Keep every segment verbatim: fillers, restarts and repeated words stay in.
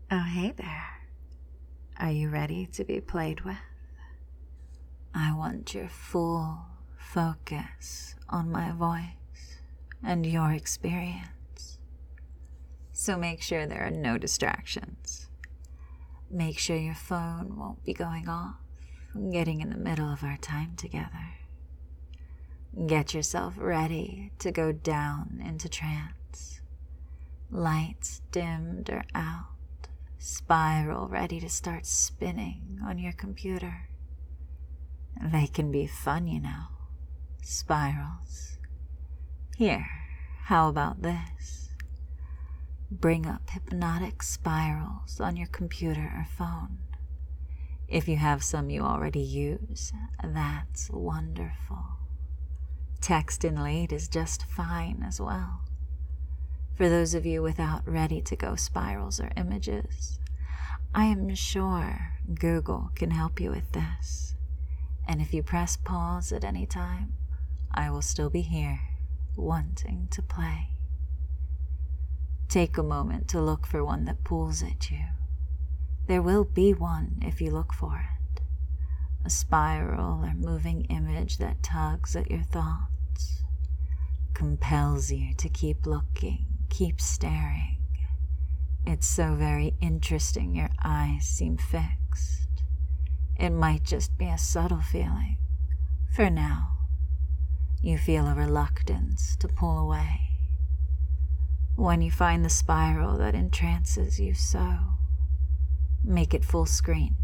Oh, hey there. Are you ready to be played with? I want your full focus on my voice and your experience. So make sure there are no distractions. Make sure your phone won't be going off, getting in the middle of our time together. Get yourself ready to go down into trance. Lights dimmed or out. Spiral ready to start spinning on your computer. They can be fun, you know. Spirals. Here, how about this? Bring up hypnotic spirals on your computer or phone. If you have some you already use, that's wonderful. Text in late is just fine as well. For those of you without ready-to-go spirals or images, I am sure Google can help you with this. And if you press pause at any time, I will still be here, wanting to play. Take a moment to look for one that pulls at you. There will be one if you look for it. A spiral or moving image that tugs at your thoughts, compels you to keep looking. Keep staring. It's so very interesting your eyes seem fixed. It might just be a subtle feeling. For now, you feel a reluctance to pull away. When you find the spiral that entrances you so, make it full screen.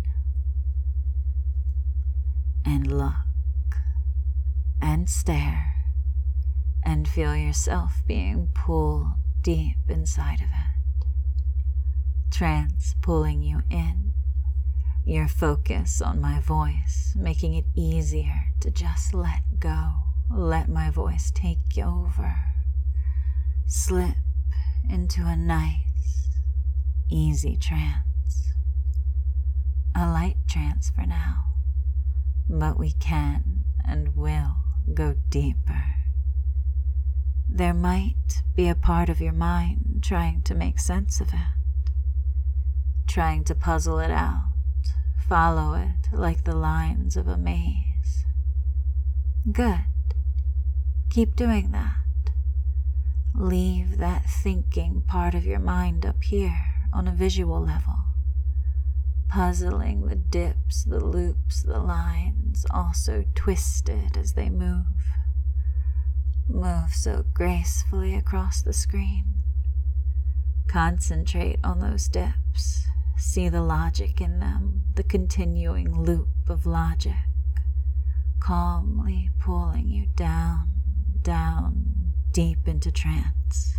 And look, and stare, and feel yourself being pulled deep inside of it. Trance pulling you in, your focus on my voice, making it easier to just let go, let my voice take you over. Slip into a nice, easy trance. A light trance for now, but we can and will go deeper. There might be a part of your mind trying to make sense of it, trying to puzzle it out, follow it like the lines of a maze. Good. Keep doing that. Leave that thinking part of your mind up here on a visual level, puzzling the dips, the loops, the lines, also twisted as they move. Move so gracefully across the screen. Concentrate on those dips. See the logic in them, the continuing loop of logic, calmly pulling you down, down, deep into trance.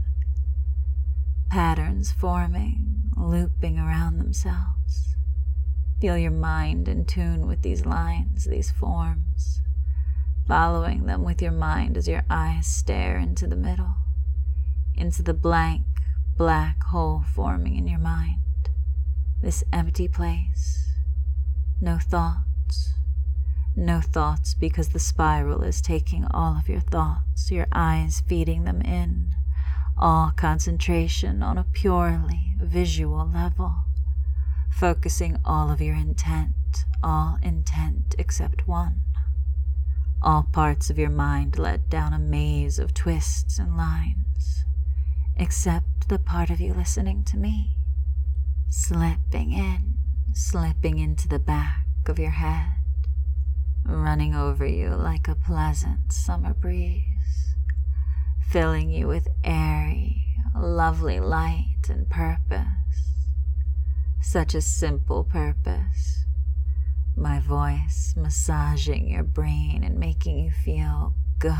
Patterns forming, looping around themselves. Feel your mind in tune with these lines, these forms. Following them with your mind as your eyes stare into the middle, into the blank, black hole forming in your mind. This empty place. No thoughts. No thoughts because the spiral is taking all of your thoughts, your eyes feeding them in. All concentration on a purely visual level. Focusing all of your intent, all intent except one. All parts of your mind led down a maze of twists and lines, except the part of you listening to me, slipping in, slipping into the back of your head, running over you like a pleasant summer breeze, filling you with airy, lovely light and purpose. Such a simple purpose. My voice massaging your brain and making you feel good,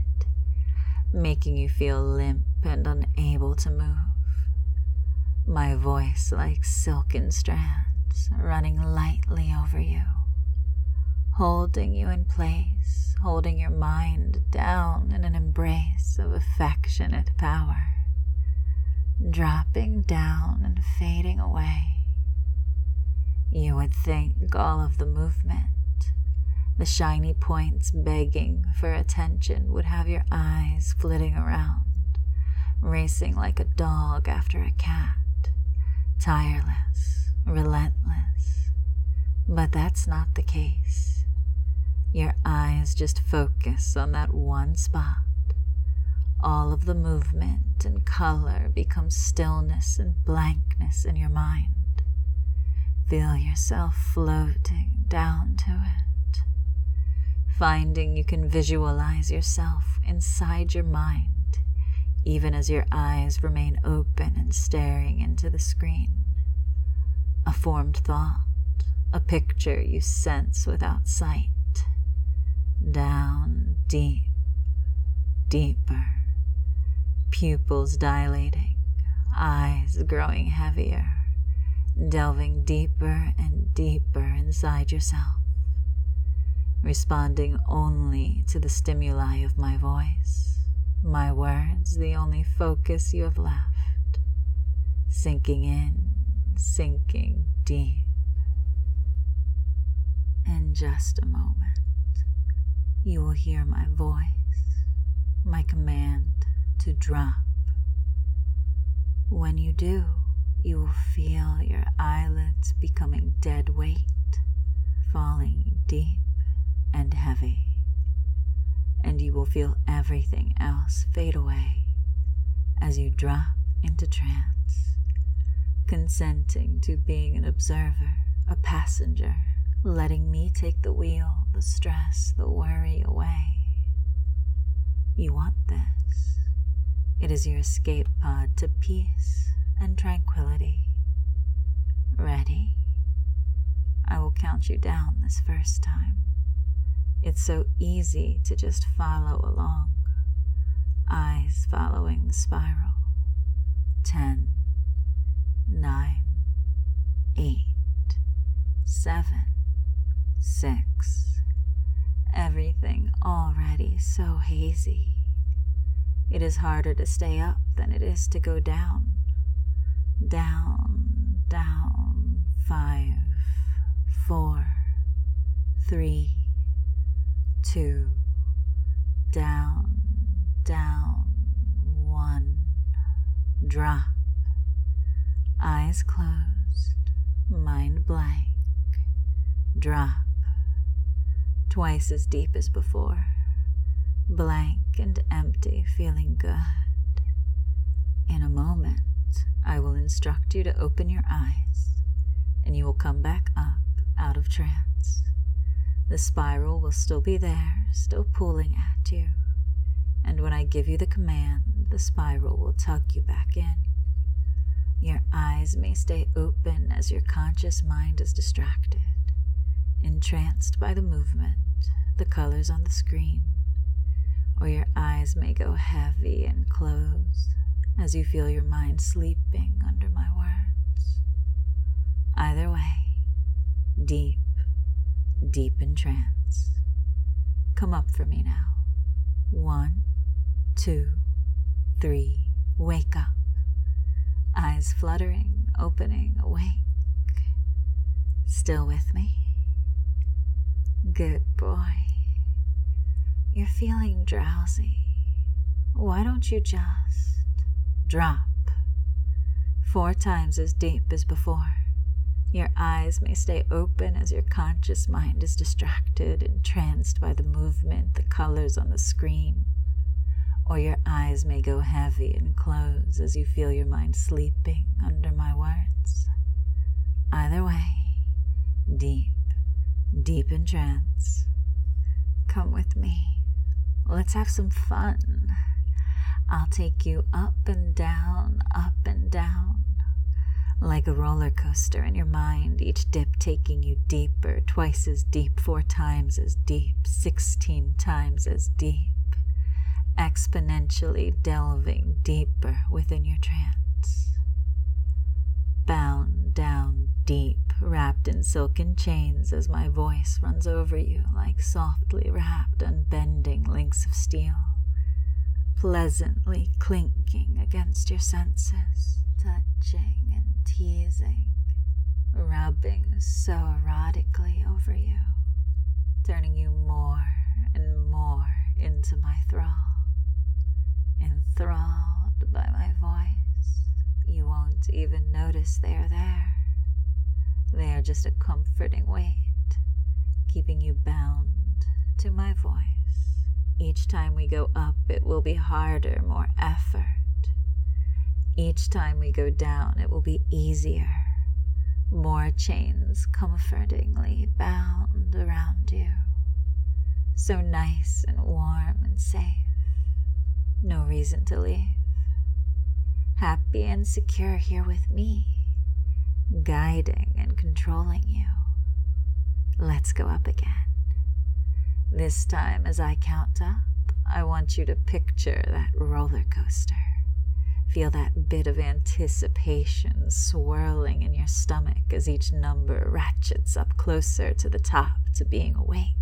making you feel limp and unable to move. My voice like silken strands running lightly over you, holding you in place, holding your mind down in an embrace of affectionate power, dropping down and fading away. You would think all of the movement, the shiny points begging for attention, would have your eyes flitting around, racing like a dog after a cat, tireless, relentless. But that's not the case. Your eyes just focus on that one spot. All of the movement and color becomes stillness and blankness in your mind. Feel yourself floating down to it, finding you can visualize yourself inside your mind, even as your eyes remain open and staring into the screen. A formed thought, a picture you sense without sight. Down, deep, deeper, pupils dilating, eyes growing heavier, delving deeper and deeper inside yourself, responding only to the stimuli of my voice, my words, the only focus you have left, sinking in, sinking deep. In just a moment, you will hear my voice, my command to drop. When you do, you will feel your eyelids becoming dead weight, falling deep and heavy, and you will feel everything else fade away as you drop into trance, consenting to being an observer, a passenger, letting me take the wheel, the stress, the worry away. You want this. It is your escape pod to peace and tranquility. Ready? I will count you down this first time. It's so easy to just follow along, eyes following the spiral. Ten, nine, eight, seven, six. Everything already so hazy. It is harder to stay up than it is to go down. Down, down, five, four, three, two, down, down, one, drop. Eyes closed, mind blank, drop. Twice as deep as before, blank and empty, feeling good. In a moment, I will instruct you to open your eyes, and you will come back up out of trance. The spiral will still be there, still pulling at you, and when I give you the command, the spiral will tug you back in. Your eyes may stay open as your conscious mind is distracted, entranced by the movement, the colors on the screen, or your eyes may go heavy and close as you feel your mind sleeping under my words. Either way, deep, deep in trance. Come up for me now. One, two, three, wake up. Eyes fluttering, opening, awake. Still with me? Good boy. You're feeling drowsy. Why don't you just drop? Four times as deep as before. Your eyes may stay open as your conscious mind is distracted, entranced by the movement, the colors on the screen. Or your eyes may go heavy and close as you feel your mind sleeping under my words. Either way, deep, deep in trance. Come with me. Let's have some fun. I'll take you up and down, up and down, like a roller coaster in your mind, each dip taking you deeper, twice as deep, four times as deep, sixteen times as deep, exponentially delving deeper within your trance. Bound down deep, wrapped in silken chains as my voice runs over you like softly wrapped, unbending links of steel, pleasantly clinking against your senses, touching and teasing, rubbing so erotically over you, turning you more and more into my thrall. Enthralled by my voice, You won't even notice they are there. They are just a comforting weight, keeping you bound to my voice. Each time we go up, it will be harder, more effort. Each time we go down, it will be easier. More chains comfortingly bound around you. So nice and warm and safe. No reason to leave. Happy and secure here with me, guiding and controlling you. Let's go up again. This time, as I count up, I want you to picture that roller coaster. Feel that bit of anticipation swirling in your stomach as each number ratchets up closer to the top, to being awake.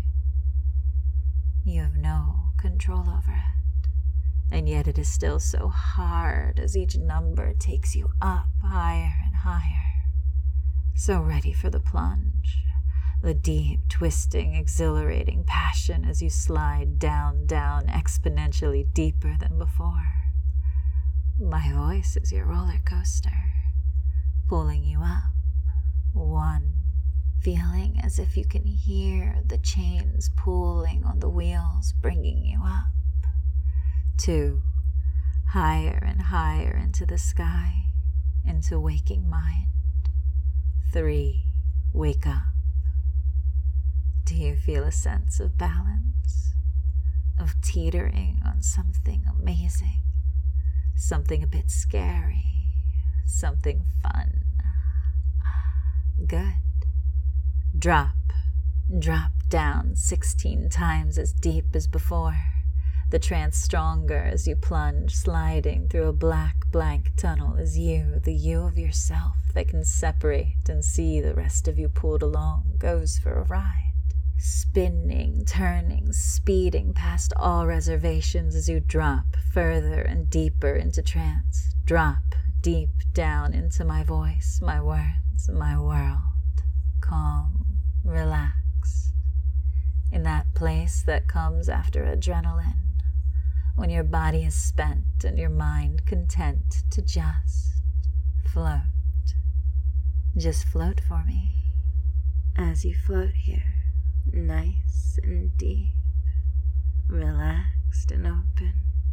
You have no control over it, and yet it is still so hard as each number takes you up higher and higher. So ready for the plunge, the deep, twisting, exhilarating passion as you slide down, down, exponentially deeper than before. My voice is your roller coaster, pulling you up. One, feeling as if you can hear the chains pulling on the wheels, bringing you up. Two, higher and higher into the sky, into waking mind. Three, wake up. Do you feel a sense of balance, of teetering on something amazing? Something a bit scary, something fun. Good. Drop, drop down sixteen times as deep as before. The trance stronger as you plunge, sliding through a black, blank tunnel as you, the you of yourself that can separate and see the rest of you pulled along, goes for a ride. Spinning, turning, speeding past all reservations as you drop further and deeper into trance. Drop deep down into my voice, my words, my world. Calm, relaxed. In that place that comes after adrenaline, when your body is spent and your mind content to just float. Just float for me as you float here. Nice and deep, relaxed and open.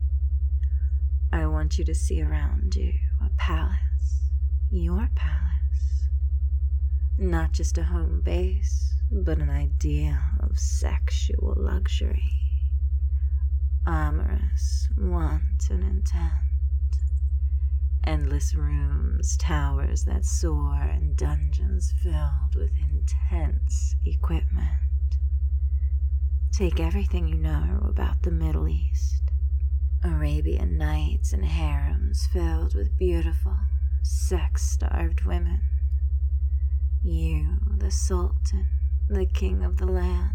I want you to see around you a palace, your palace. Not just a home base, but an ideal of sexual luxury. Amorous, wanton intent. Endless rooms, towers that soar, and dungeons filled with intense equipment. Take everything you know about the Middle East. Arabian nights and harems filled with beautiful, sex-starved women. You, the Sultan, the king of the land.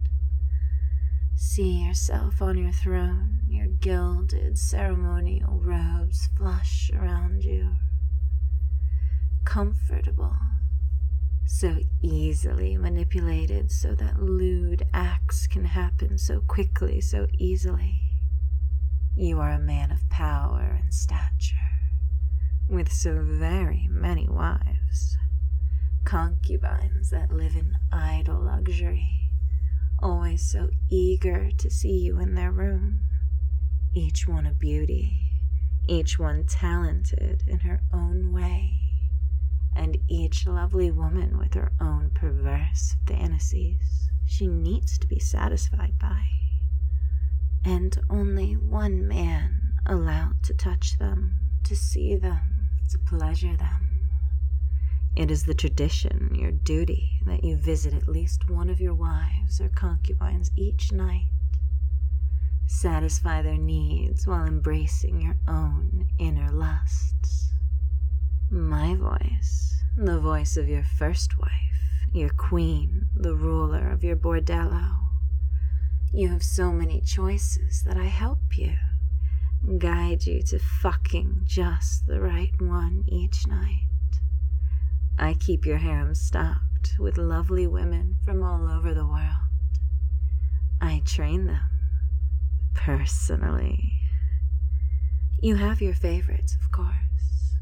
See yourself on your throne, your gilded ceremonial robes flush around you. Comfortable. So easily manipulated so that lewd acts can happen so quickly, so easily. You are a man of power and stature, with so very many wives, concubines that live in idle luxury, always so eager to see you in their room, each one a beauty, each one talented in her own way, and each lovely woman with her own perverse fantasies she needs to be satisfied by, and only one man allowed to touch them, to see them, to pleasure them. It is the tradition, your duty, that you visit at least one of your wives or concubines each night. Satisfy their needs while embracing your own inner lusts. My voice, the voice of your first wife, your queen, the ruler of your bordello. You have so many choices that I help you, guide you to fucking just the right one each night. I keep your harem stocked with lovely women from all over the world. I train them personally. You have your favorites, of course.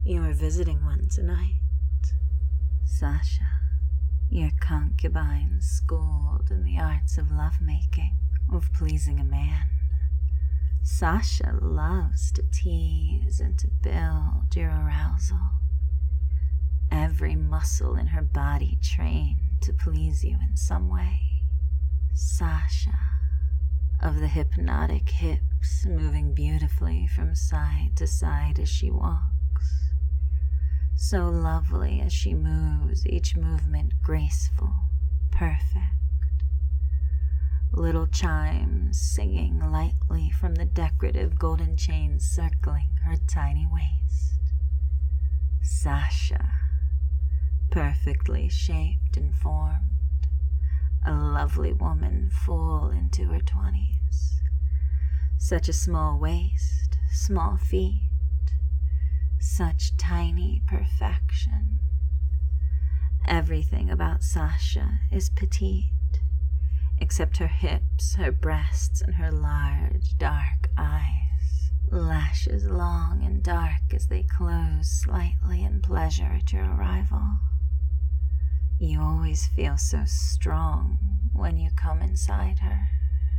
You are visiting one tonight. Sasha, your concubine schooled in the arts of lovemaking, of pleasing a man. Sasha loves to tease and to build your arousal. Every muscle in her body trained to please you in some way. Sasha, of the hypnotic hips moving beautifully from side to side as she walks. So lovely as she moves, each movement graceful, perfect. Little chimes singing lightly from the decorative golden chains circling her tiny waist. Sasha, perfectly shaped and formed, a lovely woman full into her twenties. Such a small waist, small feet, such tiny perfection. Everything about Sasha is petite, except her hips, her breasts, and her large, dark eyes, lashes long and dark as they close slightly in pleasure at your arrival. You always feel so strong when you come inside her.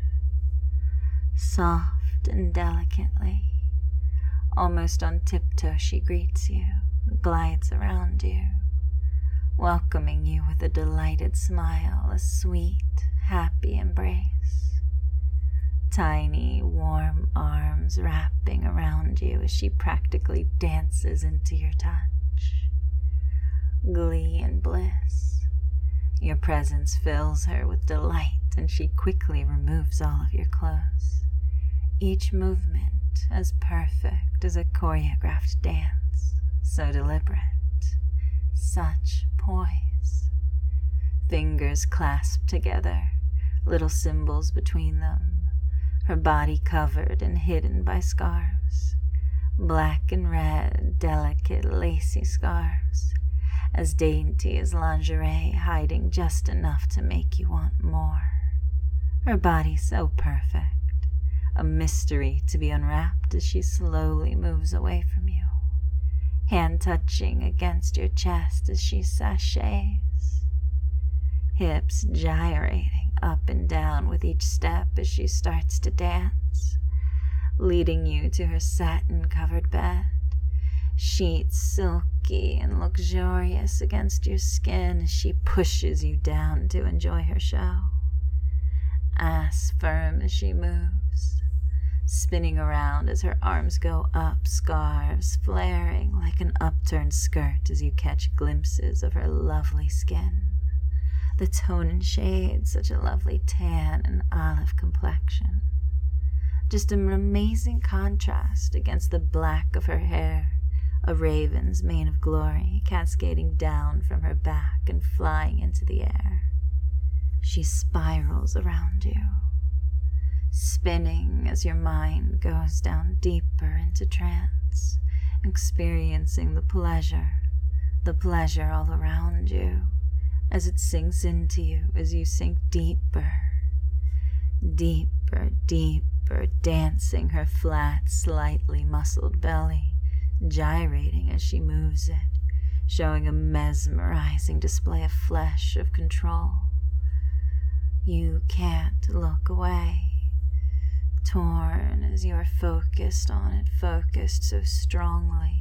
Soft and delicately, almost on tiptoe, she greets you, glides around you, welcoming you with a delighted smile, a sweet, happy embrace. Tiny, warm arms wrapping around you as she practically dances into your touch. Glee and bliss. Your presence fills her with delight, and she quickly removes all of your clothes. Each movement as perfect as a choreographed dance, so deliberate, such poise. Fingers clasped together, little symbols between them, her body covered and hidden by scarves, black and red, delicate, lacy scarves, as dainty as lingerie, hiding just enough to make you want more. Her body so perfect, a mystery to be unwrapped as she slowly moves away from you, hand touching against your chest as she sashays, hips gyrating up and down with each step as she starts to dance, leading you to her satin-covered bed, sheets silky and luxurious against your skin as she pushes you down to enjoy her show, ass firm as she moves, spinning around as her arms go up, scarves flaring like an upturned skirt as you catch glimpses of her lovely skin, the tone and shade, such a lovely tan and olive complexion. Just an amazing contrast against the black of her hair, a raven's mane of glory cascading down from her back and flying into the air. She spirals around you, spinning as your mind goes down deeper into trance, experiencing the pleasure, the pleasure all around you, as it sinks into you as you sink deeper, deeper, deeper, dancing her flat, slightly muscled belly, gyrating as she moves it, showing a mesmerizing display of flesh, of control. You can't look away, torn as you are focused on it, focused so strongly,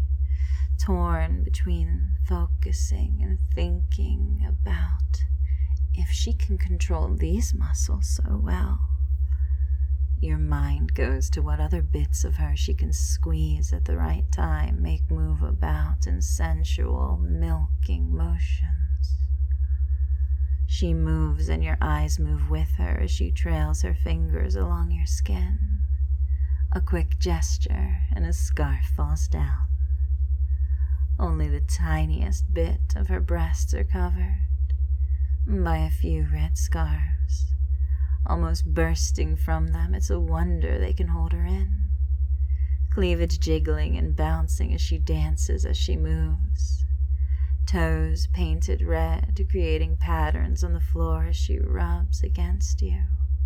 torn between focusing and thinking about if she can control these muscles so well. Your mind goes to what other bits of her she can squeeze at the right time, make move about in sensual, milking motions. She moves and your eyes move with her as she trails her fingers along your skin. A quick gesture and a scarf falls down. Only the tiniest bit of her breasts are covered by a few red scarves. Almost bursting from them, it's a wonder they can hold her in. Cleavage jiggling and bouncing as she dances, as she moves. Toes painted red, creating patterns on the floor as she rubs against you.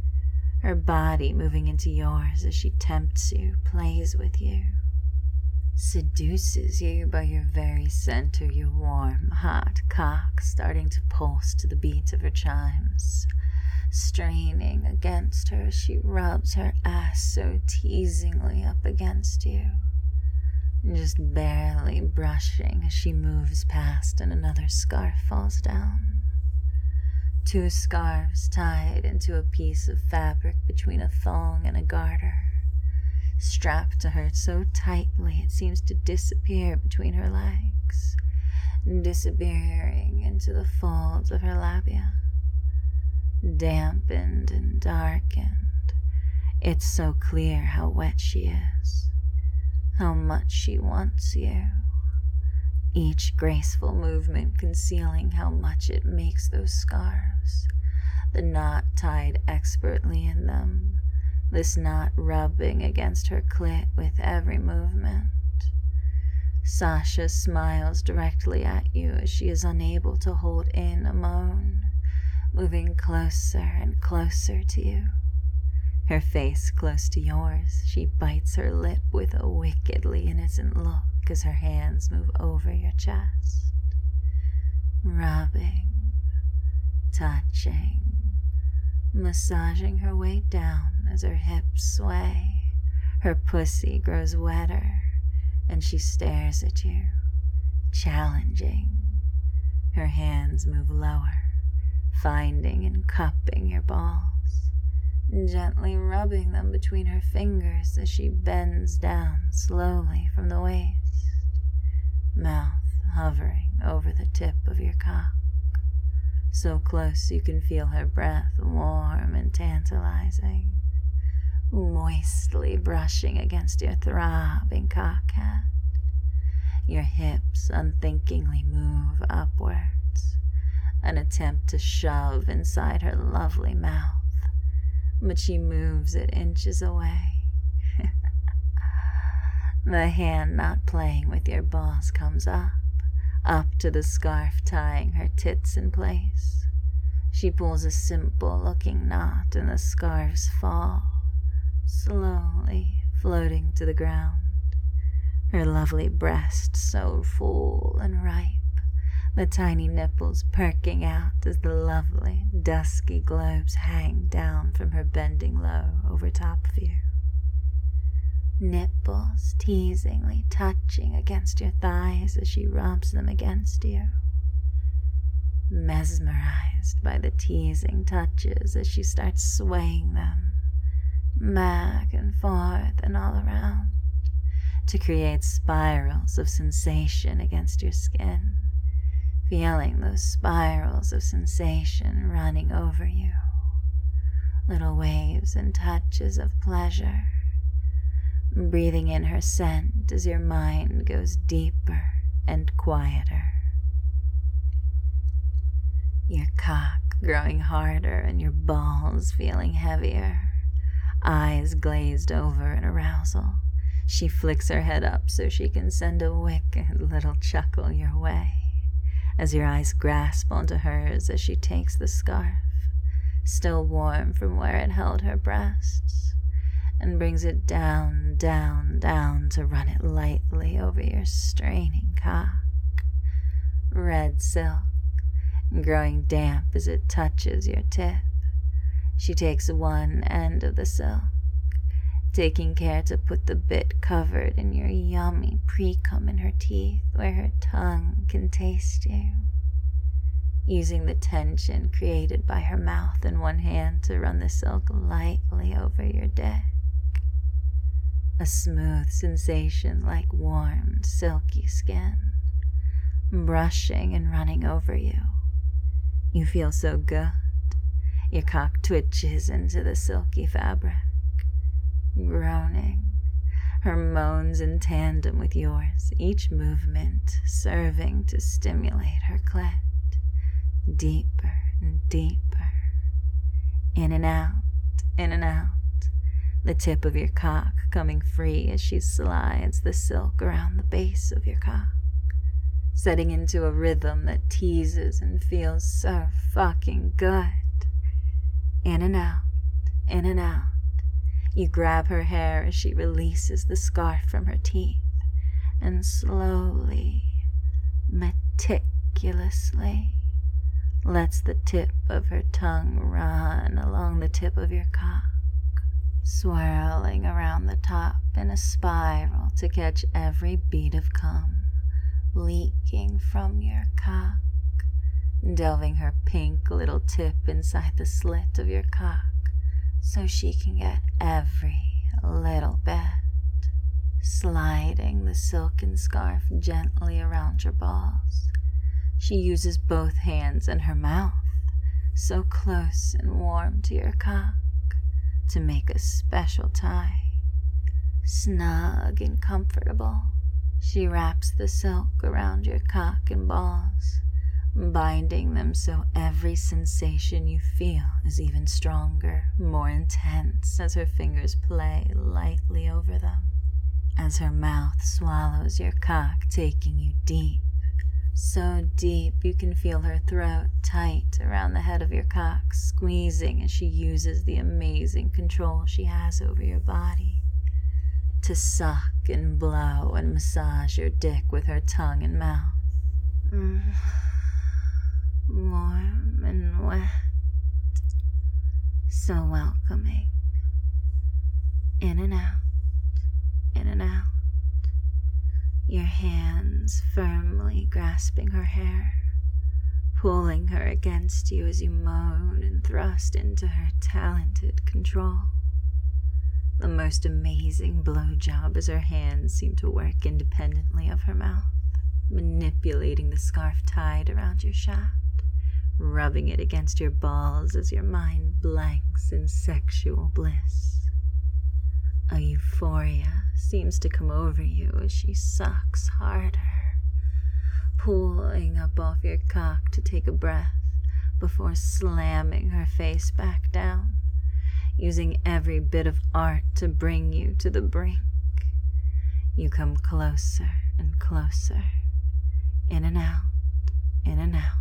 Her body moving into yours as she tempts you, plays with you. seduces you by your very center, your warm, hot cock starting to pulse to the beat of her chimes, straining against her as she rubs her ass so teasingly up against you, just barely brushing as she moves past and another scarf falls down. Two scarves tied into a piece of fabric between a thong and a garter, strapped to her so tightly it seems to disappear between her legs, disappearing into the folds of her labia. Dampened and darkened, it's so clear how wet she is, how much she wants you, each graceful movement concealing how much it makes those scarves, the knot tied expertly in them, this knot rubbing against her clit with every movement. Sasha smiles directly at you as she is unable to hold in a moan, moving closer and closer to you. Her face close to yours, she bites her lip with a wickedly innocent look as her hands move over your chest, rubbing, touching, massaging her way down as her hips sway. Her pussy grows wetter, and she stares at you, challenging. Her hands move lower, finding and cupping your balls, gently rubbing them between her fingers as she bends down slowly from the waist, mouth hovering over the tip of your cock, so close you can feel her breath warm and tantalizing, moistly brushing against your throbbing cock head. Your hips unthinkingly move upwards, an attempt to shove inside her lovely mouth, but she moves it inches away. The hand not playing with your balls comes up, up to the scarf tying her tits in place. She pulls a simple-looking knot and the scarves fall, slowly floating to the ground. Her lovely breast so full and ripe, the tiny nipples perking out as the lovely, dusky globes hang down from her bending low over top of you. Nipples teasingly touching against your thighs as she rubs them against you. Mesmerized by the teasing touches as she starts swaying them back and forth and all around to create spirals of sensation against your skin, feeling those spirals of sensation running over you, little waves and touches of pleasure, breathing in her scent as your mind goes deeper and quieter. Your cock growing harder and your balls feeling heavier, eyes glazed over in arousal. She flicks her head up so she can send a wicked little chuckle your way as your eyes grasp onto hers as she takes the scarf, still warm from where it held her breasts, and brings it down, down, down to run it lightly over your straining cock. Red silk, growing damp as it touches your tip. She takes one end of the silk, taking care to put the bit covered in your yummy pre-cum in her teeth where her tongue can taste you, using the tension created by her mouth in one hand to run the silk lightly over your dick. A smooth sensation like warmed, silky skin, brushing and running over you. You feel so good. Your cock twitches into the silky fabric, groaning, her moans in tandem with yours, each movement serving to stimulate her clit, deeper and deeper, in and out, in and out, the tip of your cock coming free as she slides the silk around the base of your cock, setting into a rhythm that teases and feels so fucking good. In and out, in and out. You grab her hair as she releases the scarf from her teeth, and slowly, meticulously, lets the tip of her tongue run along the tip of your cock, swirling around the top in a spiral to catch every bead of cum leaking from your cock, delving her pink little tip inside the slit of your cock so she can get every little bit, sliding the silken scarf gently around your balls. She uses both hands and her mouth, so close and warm to your cock, to make a special tie. Snug and comfortable, she wraps the silk around your cock and balls, binding them so every sensation you feel is even stronger, more intense as her fingers play lightly over them, as her mouth swallows your cock, taking you deep, so deep you can feel her throat tight around the head of your cock, squeezing as she uses the amazing control she has over your body to suck and blow and massage your dick with her tongue and mouth. Mm. Warm and wet, so welcoming. In and out, in and out. Your hands firmly grasping her hair, pulling her against you as you moan and thrust into her talented control. The most amazing blowjob as her hands seem to work independently of her mouth, manipulating the scarf tied around your shaft, rubbing it against your balls as your mind blanks in sexual bliss. A euphoria seems to come over you as she sucks harder, pulling up off your cock to take a breath before slamming her face back down, using every bit of art to bring you to the brink. You come closer and closer, in and out, in and out,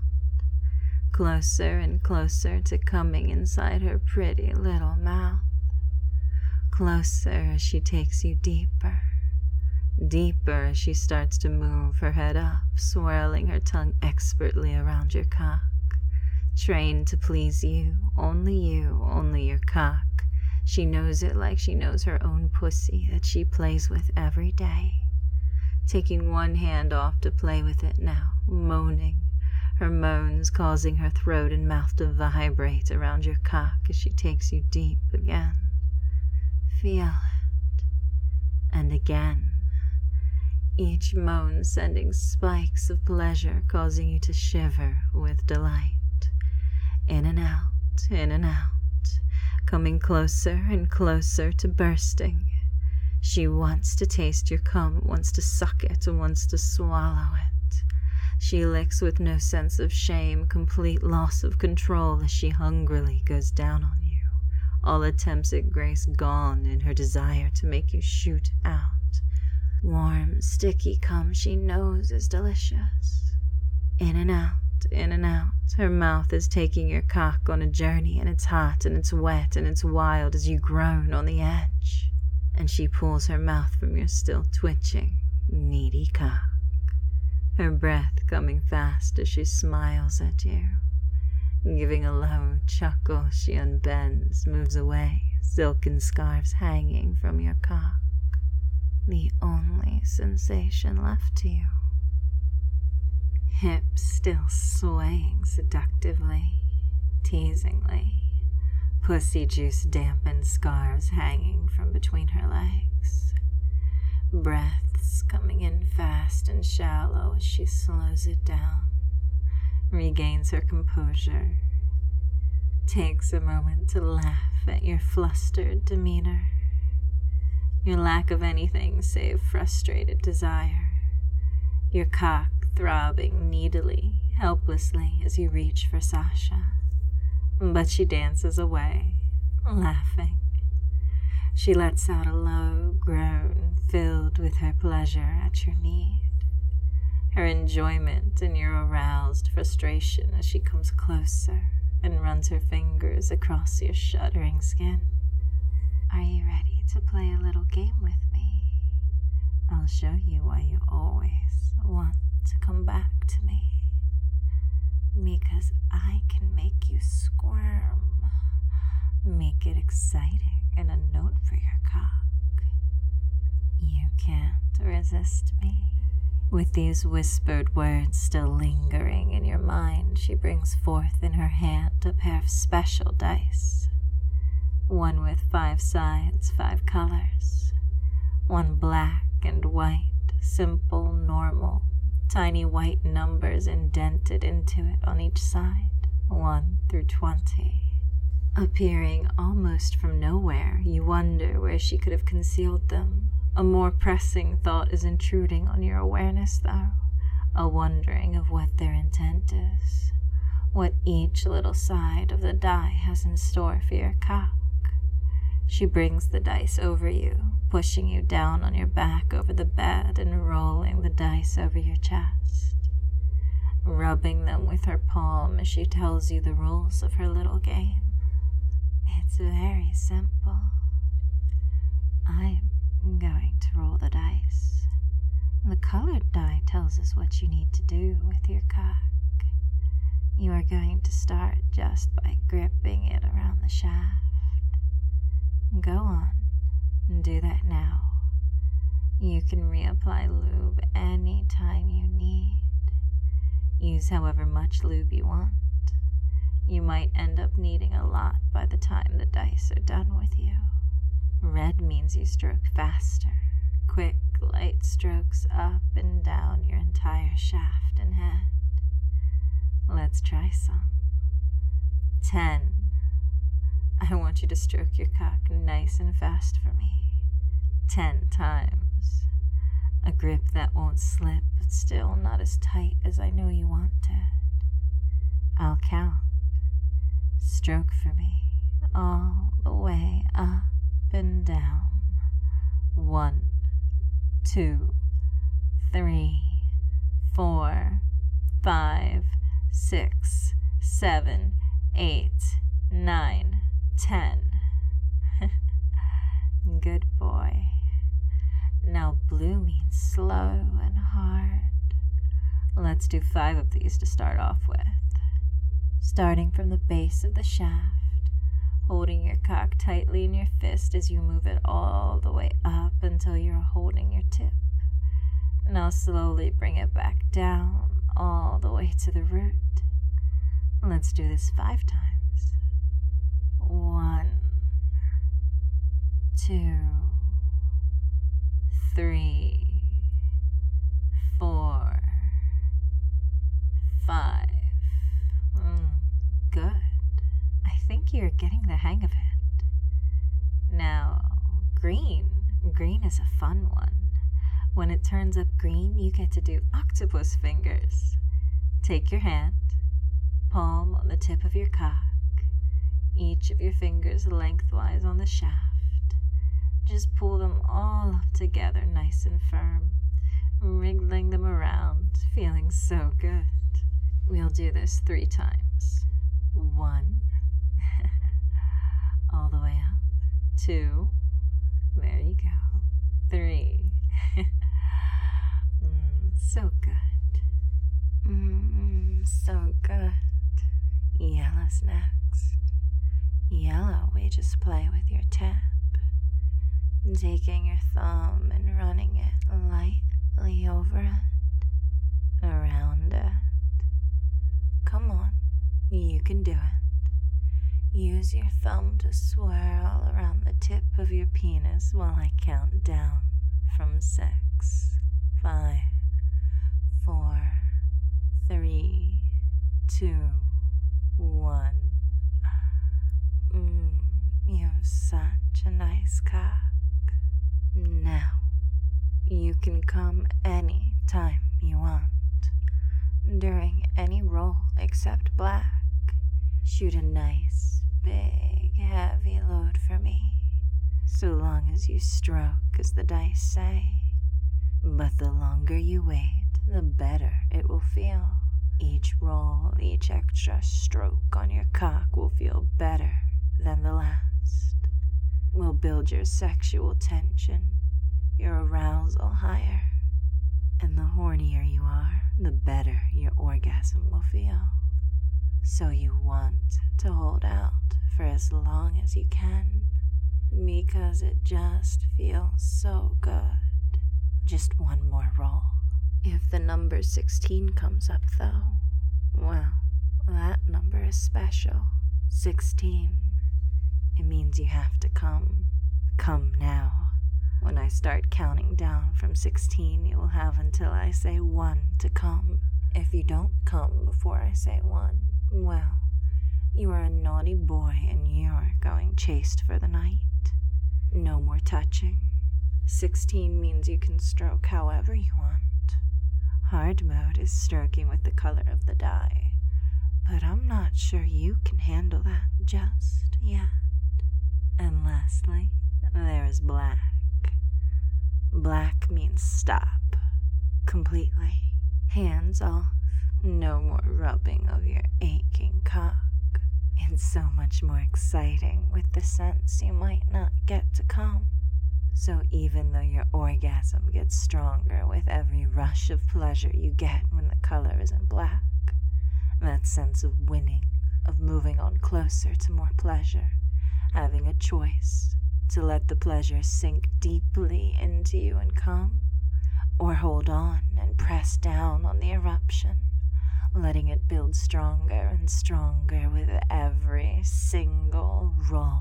closer and closer to coming inside her pretty little mouth. Closer as she takes you deeper, deeper as she starts to move her head up, swirling her tongue expertly around your cock, trained to please you, only you, only your cock. She knows it like she knows her own pussy that she plays with every day, taking one hand off to play with it now, moaning, her moans causing her throat and mouth to vibrate around your cock as she takes you deep again. Feel it. And again, each moan sending spikes of pleasure, causing you to shiver with delight. In and out, in and out, coming closer and closer to bursting. She wants to taste your cum, wants to suck it, wants to swallow it. She licks with no sense of shame, complete loss of control as she hungrily goes down on you, all attempts at grace gone in her desire to make you shoot out. Warm, sticky cum she knows is delicious. In and out, in and out. Her mouth is taking your cock on a journey, and it's hot, and it's wet, and it's wild as you groan on the edge. And she pulls her mouth from your still twitching, needy cock, her breath coming fast as she smiles at you. Giving a low chuckle, she unbends, moves away, silken scarves hanging from your cock, the only sensation left to you. Hips still swaying seductively, teasingly, pussy juice dampened scarves hanging from between her legs, breaths coming in fast and shallow as she slows it down, regains her composure, takes a moment to laugh at your flustered demeanor, your lack of anything save frustrated desire, your cock throbbing needily, helplessly as you reach for Sasha. But she dances away, laughing. She lets out a low groan filled with her pleasure at your need, her enjoyment in your aroused frustration as she comes closer and runs her fingers across your shuddering skin. Are you ready to play a little game with me? I'll show you why you always want to come back to me. Because I can make you squirm. Make it exciting and a note for your cock. You can't resist me. With these whispered words still lingering in your mind, she brings forth in her hand a pair of special dice. One with five sides, five colors. One black and white, simple, normal, tiny white numbers indented into it on each side, one through twenty. Appearing almost from nowhere, you wonder where she could have concealed them. A more pressing thought is intruding on your awareness, though, a wondering of what their intent is, what each little side of the die has in store for your cock. She brings the dice over you, pushing you down on your back over the bed and rolling the dice over your chest, rubbing them with her palm as she tells you the rules of her little game. It's very simple. I'm going to roll the dice. The colored die tells us what you need to do with your cock. You are going to start just by gripping it around the shaft. Go on and do that now. You can reapply lube any time you need. Use however much lube you want. You might end up needing a lot by the time the dice are done with you. Red means you stroke faster, quick, light strokes up and down your entire shaft and head. Let's try some. Ten. I want you to stroke your cock nice and fast for me. Ten times. A grip that won't slip, but still not as tight as I know you want it. I'll count. Stroke for me, all the way up and down. One, two, three, four, five, six, seven, eight, nine, ten. Good boy. Now blue means slow and hard. Let's do five of these to start off with. Starting from the base of the shaft, holding your cock tightly in your fist as you move it all the way up until you're holding your tip. Now slowly bring it back down all the way to the root. Let's do this five times. One, two, three, four, five. Mm, good. I think you're getting the hang of it. Now, green. Green is a fun one. When it turns up green, you get to do octopus fingers. Take your hand, palm on the tip of your cock, each of your fingers lengthwise on the shaft. Just pull them all up together nice and firm, wriggling them around, feeling so good. We'll do this three times. One, all the way up. Two, there you go. Three, mm, so good. Mm, so good. Yellow's next. Yellow, we just play with your tip, taking your thumb and running it lightly over it, around it. Come on, you can do it. Use your thumb to swirl around the tip of your penis while I count down from six, five, four, three, two, one. Mm, you have such a nice cock. Now, you can come any time you want. During any roll except black, shoot a nice, big, heavy load for me, so long as you stroke as the dice say. But the longer you wait, the better it will feel. Each roll, each extra stroke on your cock will feel better than the last. Will build your sexual tension your arousal higher. And the hornier you are, the better your orgasm will feel. So you want to hold out for as long as you can, because it just feels so good. Just one more roll. If the number sixteen comes up, though, well, that number is special. sixteen. It means you have to come. Come now. When I start counting down from sixteen, you will have until I say one to come. If you don't come before I say one, well, you are a naughty boy and you're going chaste for the night. No more touching. sixteen means you can stroke however you want. Hard mode is stroking with the color of the die, but I'm not sure you can handle that just yet. And lastly, there is black. Black means stop. Completely. Hands off. No more rubbing of your aching cock. It's so much more exciting with the sense you might not get to come. So even though your orgasm gets stronger with every rush of pleasure you get when the color is in black, that sense of winning, of moving on closer to more pleasure, having a choice to let the pleasure sink deeply into you and come, or hold on and press down on the eruption, letting it build stronger and stronger with every single roll,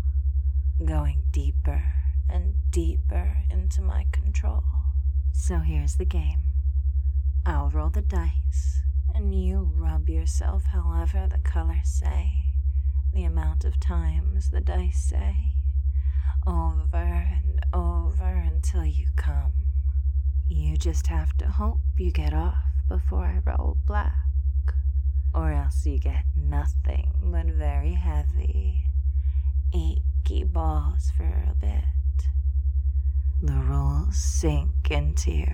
going deeper and deeper into my control. So here's the game. I'll roll the dice, and you rub yourself however the colors say, the amount of times the dice say, over and over until you come. You just have to hope you get off before I roll black, or else you get nothing but very heavy, achy balls for a bit. The rolls sink into you.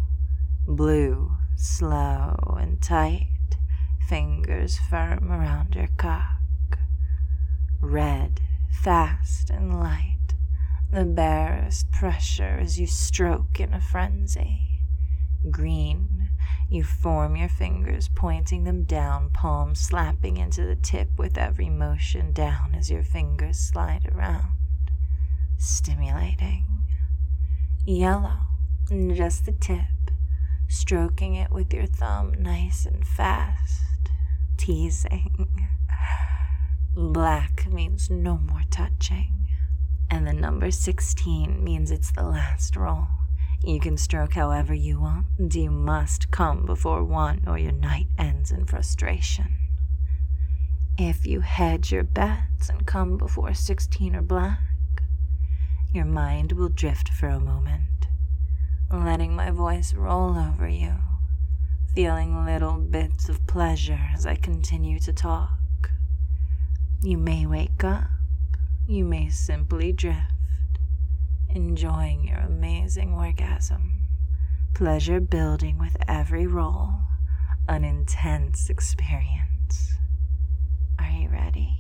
Blue, slow and tight, fingers firm around your cock. Red, fast and light, the barest pressure as you stroke in a frenzy. Green, you form your fingers, pointing them down, palms slapping into the tip with every motion down as your fingers slide around, stimulating. Yellow, just the tip, stroking it with your thumb nice and fast, teasing. Black means no more touching, and the number sixteen means it's the last roll. You can stroke however you want, and you must come before one or your night ends in frustration. If you hedge your bets and come before sixteen or black, your mind will drift for a moment, letting my voice roll over you, feeling little bits of pleasure as I continue to talk. You may wake up, you may simply drift, enjoying your amazing orgasm, pleasure building with every roll, an intense experience. Are you ready?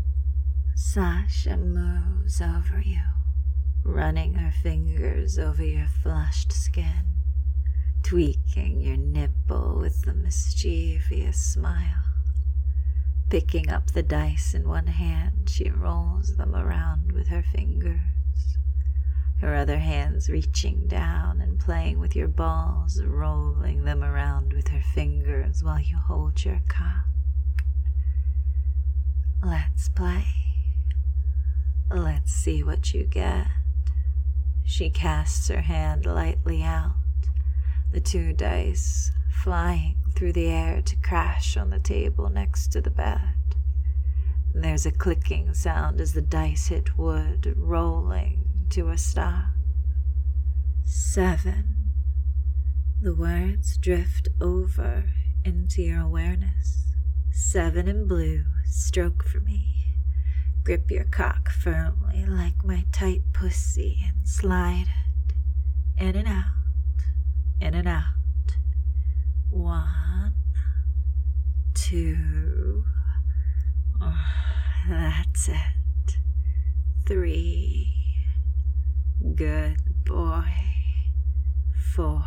Sasha moves over you, running her fingers over your flushed skin, tweaking your nipple with a mischievous smile. Picking up the dice in one hand, she rolls them around with her fingers, her other hands reaching down and playing with your balls, rolling them around with her fingers while you hold your cock. Let's play. Let's see what you get. She casts her hand lightly out, the two dice flying through the air to crash on the table next to the bed. There's a clicking sound as the dice hit wood, rolling to a stop. Seven. The words drift over into your awareness. Seven in blue, stroke for me. Grip your cock firmly like my tight pussy and slide it in and out, in and out. One, two, oh, that's it. Three, good. boy. Four.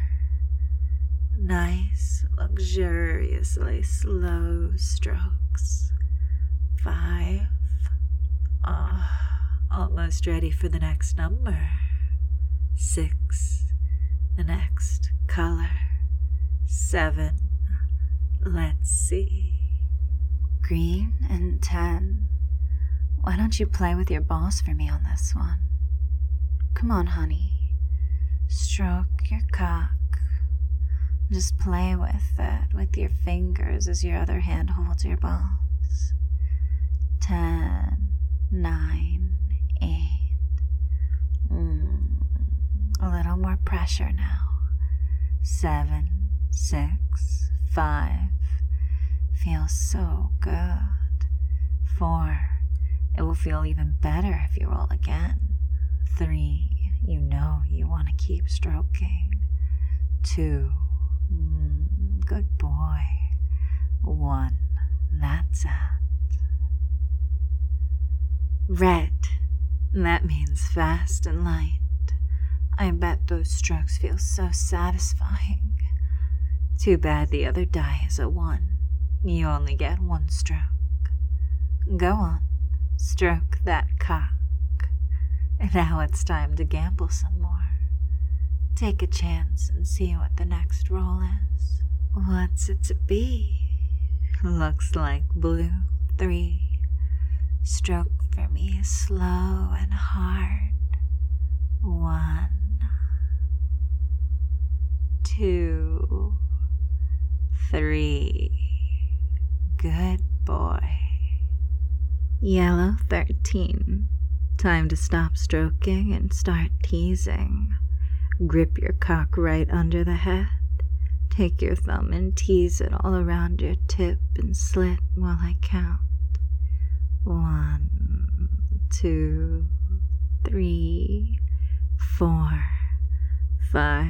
Nice, luxuriously slow strokes. Five. Oh, almost ready for the next number. Six. The next color. Seven. Let's see. Green and ten. Why don't you play with your balls for me on this one? Come on, honey. Stroke your cock. Just play with it with your fingers as your other hand holds your balls. Ten, nine, eight. Mm, a little more pressure now. Seven, six, five. Feels so good. Four. It will feel even better if you roll again. Three. You know you want to keep stroking. Two. Mm, good boy. One. That's it. Red. That means fast and light. I bet those strokes feel so satisfying. Too bad the other die is a one. You only get one stroke. Go on. Stroke that cock. And now it's time to gamble some more. Take a chance and see what the next roll is. What's it to be? Looks like blue. Three. Stroke for me slow and hard. One. Two. Three. Good boy. Yellow thirteen. Time to stop stroking and start teasing. Grip your cock right under the head. Take your thumb and tease it all around your tip and slit while I count. One, two, three, four, five.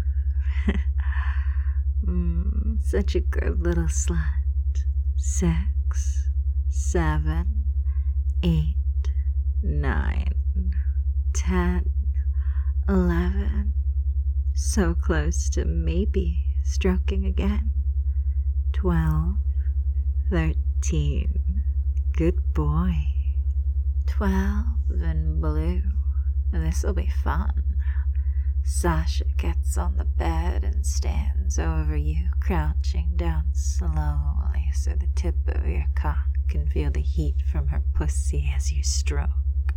mm, such a good little slut. Six, seven, eight, nine, ten, eleven. So close to maybe stroking again. Twelve, thirteen. Good boy. Twelve and blue. This'll be fun. Sasha gets on the bed and stands over you, crouching down slowly so the tip of your cock can feel the heat from her pussy as you stroke.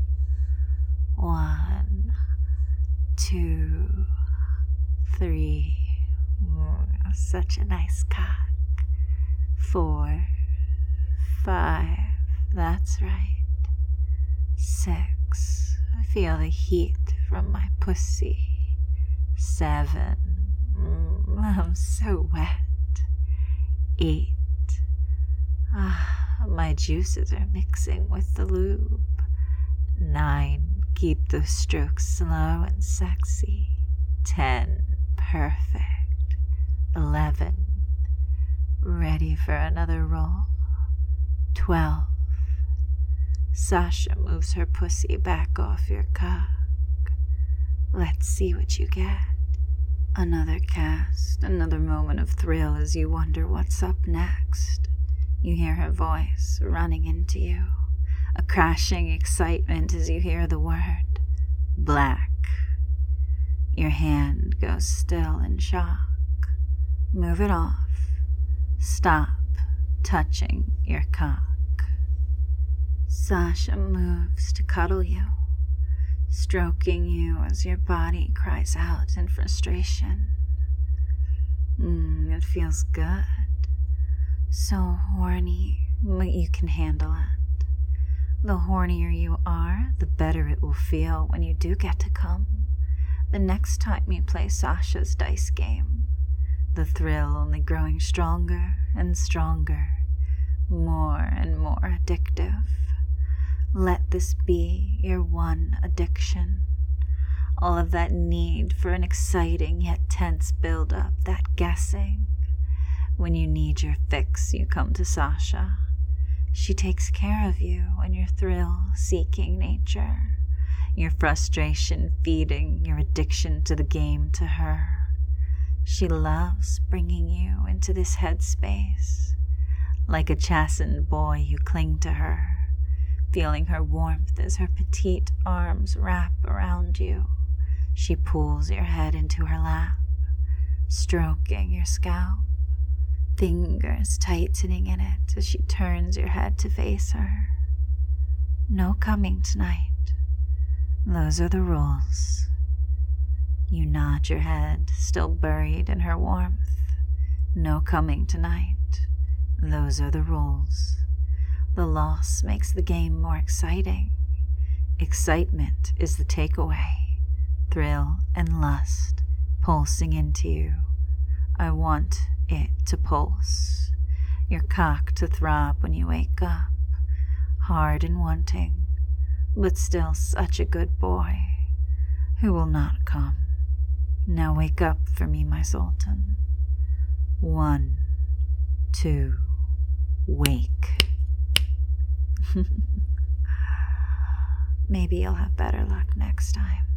One, two, three. Mm, such a nice cock. Four, five. That's right. Six. I feel the heat from my pussy. Seven. Mm, I'm so wet. Eight. Ah, my juices are mixing with the lube. Nine. Keep those strokes slow and sexy. Ten. Perfect. Eleven. Ready for another roll. Twelve. Sasha moves her pussy back off your cock. Let's see what you get. Another cast, another moment of thrill as you wonder what's up next. You hear her voice running into you, a crashing excitement as you hear the word, black. Your hand goes still in shock. Move it off. Stop touching your cock. Sasha moves to cuddle you, stroking you as your body cries out in frustration. Mm, it feels good. So horny, but you can handle it. The hornier you are, the better it will feel when you do get to come. The next time you play Sasha's dice game, the thrill only growing stronger and stronger, more and more addictive. Let this be your one addiction. All of that need for an exciting yet tense build-up, that guessing. When you need your fix, you come to Sasha. She takes care of you in your thrill-seeking nature. your frustration feeding your addiction to the game to her. She loves bringing you into this headspace. Like a chastened boy, you cling to her, feeling her warmth as her petite arms wrap around you. She pulls your head into her lap, stroking your scalp, fingers tightening in it as she turns your head to face her. No coming tonight. Those are the rules. You nod your head, still buried in her warmth. No coming tonight. Those are the rules. The loss makes the game more exciting. Excitement is the takeaway. Thrill and lust pulsing into you. I want it to pulse. Your cock to throb when you wake up. Hard and wanting, but still such a good boy who will not come. Now wake up for me, my sultan. One, two, wake. Maybe you'll have better luck next time.